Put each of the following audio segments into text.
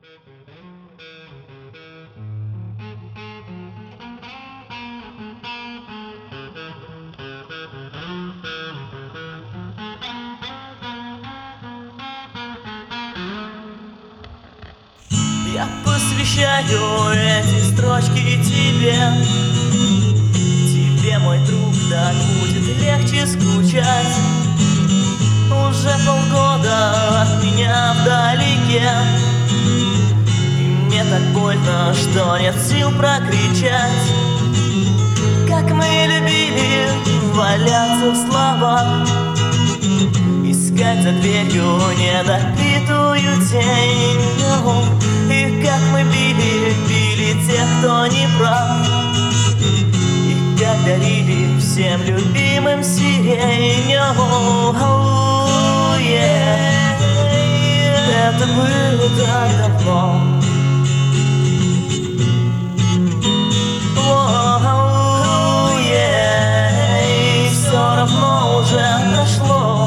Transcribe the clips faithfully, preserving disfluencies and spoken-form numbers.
Я посвящаю эти строчки тебе, тебе, мой друг, так будет легче скучать. Уже полгода от меня вдалеке, и мне так больно, что нет сил прокричать. Как мы любили валяться в словах, искать за дверью недопитую тень. И как мы били, били тех, кто не прав, и как дарили всем любимым сирень. Oh, yeah. Это было так давно. Oh, yeah. И все равно уже прошло.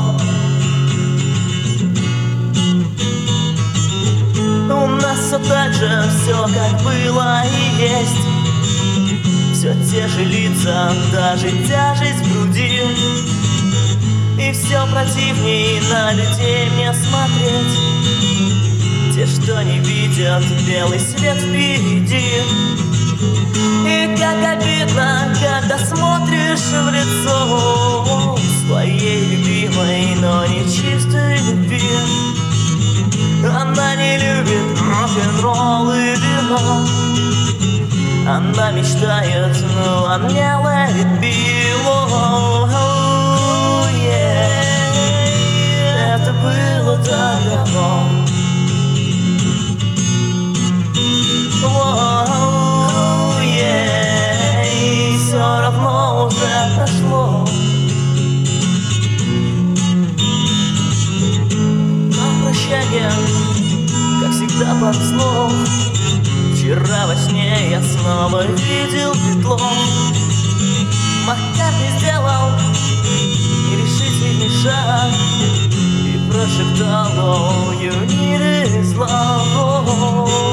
У нас все так же, все как было и есть. Все те же лица, даже тяжесть в груди. И все противней на людей мне смотреть. Те, что не видят белый свет впереди. И как обидно, когда смотришь в лицо своей любимой, но не чистой любви. Она не любит рок-н-ролл и вино. Она мечтает, но а мне let it be. Oh, oh, yeah. Это было так давно. Oh, yeah. И все равно уже прошло. Как всегда под слов. Вчера во сне я снова видел петло. Маккартни сделал нерешительный шаг и прошептал: oh, you need is love.